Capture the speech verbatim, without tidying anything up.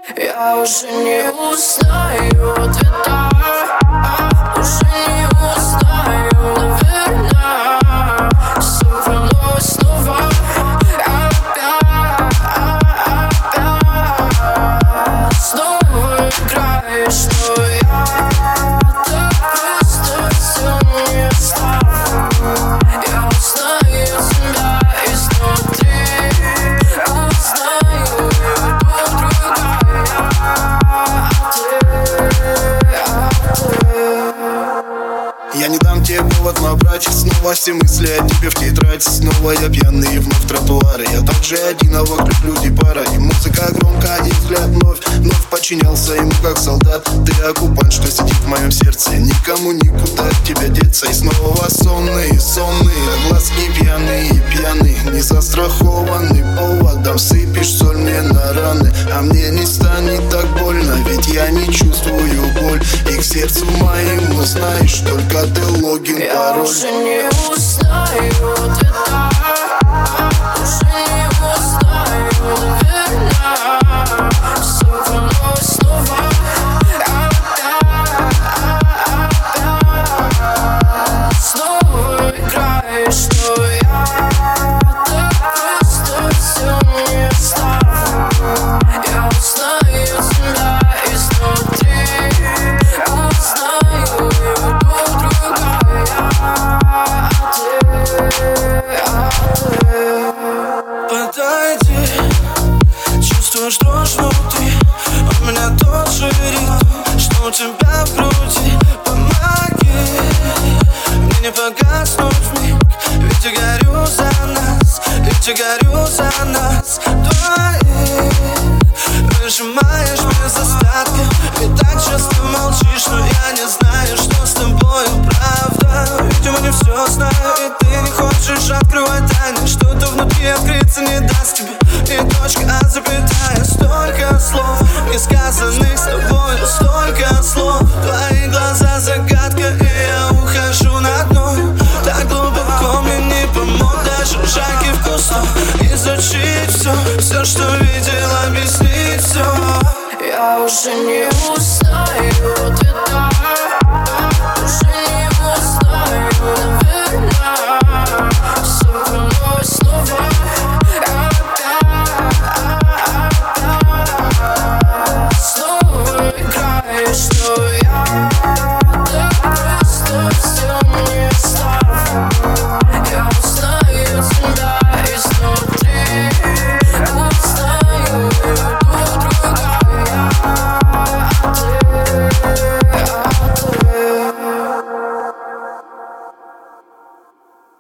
Я уже не узнаю ответа, уже не узнаю, наверное. Снова, снова, снова опять, опять снова играешь, но я так просто все не оставлю. Я узнаю себя изнутри, узнаю, я буду другая, а ты, а ты. Я не дам тебе повод набрать снова все мысли о тебе в тетрадь. Снова я пьяный и вновь тротуары. Я также один, а вокруг люди пара. И музыка громко, и взгляд вновь Вновь подчинялся ему как солдат. Ты оккупант, что сидит в моем сердце. Никому никуда от тебя деться. И снова сонные, сонные глазки пьяные, пьяные. Не застрахованный поводом. Сыпешь соль мне на раны, а мне не станет так больно, ведь я не чувствую боль. И к сердцу моему знаешь, только ты логин, я пароль. уже не узнаю ответа, уже не узнаю, наверное. Снова, но снова опять, опять снова играешь, но я так просто все не оставлю. Я узнаю себя изнутри, узнаю, я буду другая, а ты, а ты. Подойди, чувствуешь дрожь внутри, у меня тот же ритм, что у тебя в груди. Помоги мне не погаснуть вмиг, ведь я горю за нас, ведь я горю за нас двоих. Выжимаешь без остатка, ведь так часто молчишь, но я не знаю, что с тобою правда. Видимо, не все знаю, и ты не хочешь открывать тайны. Что-то внутри открыться не даст тебе, и точка, а запятая. Столько слов не сказанных с тобой, столько слов. Твои глаза загадка, и я ухожу на дно. Так глубоко мне не помог даже шаги в кусту. Изучить все, все, что видел, объяснить все. Я уже не узнаю